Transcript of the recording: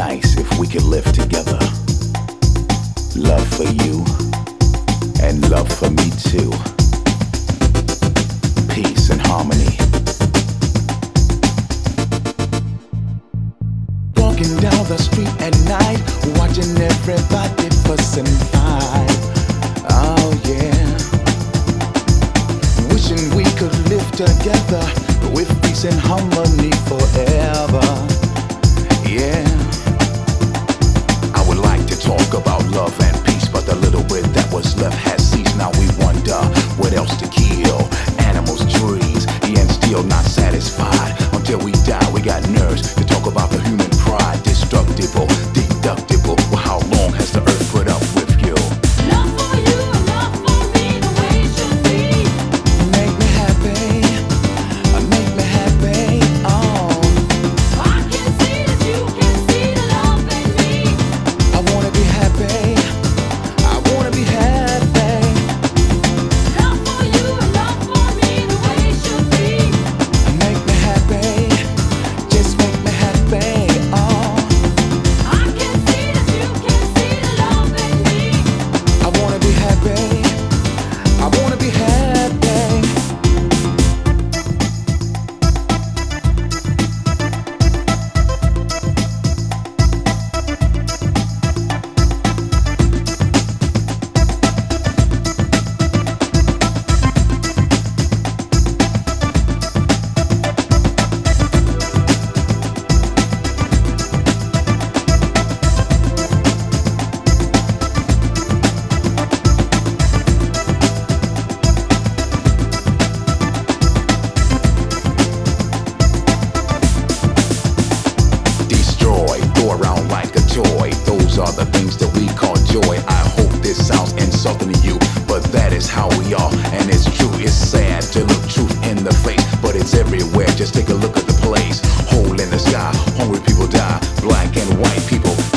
nice if we could live together. Love for you and love for me too. Peace and harmony. Walking down the street at night, watching everybody fuss and fight. Oh yeah. Wishing we could live together with peace and harmony forever. Yeah. I would like to talk about love and peace, but the little bit that was left has ceased. Now we wonder what else to kill. Animals, trees, and still not satisfied. Until we die, we got nerves to talk about the human pride. Destructible, deductible. Well, how long has the earth put up with you? Love for you and love for me, the way it should be. Make me happy, make me happy. Oh, I can see that you can see the love in me. I wanna be happy, I wanna be happy. Love for you and love for me, the way it should be. Make me happy, just make me happy. Oh, I can see that you can see the love in me. I wanna be happy, I wanna be happy. Destroy, go around like a toy. Those are the things that we call joy. I hope this sounds insulting to you, but that is how we are, and it's true. It's sad to look truth in the face, but it's everywhere. Just take a look at the place. Hole in the sky, hungry people die. Black and white people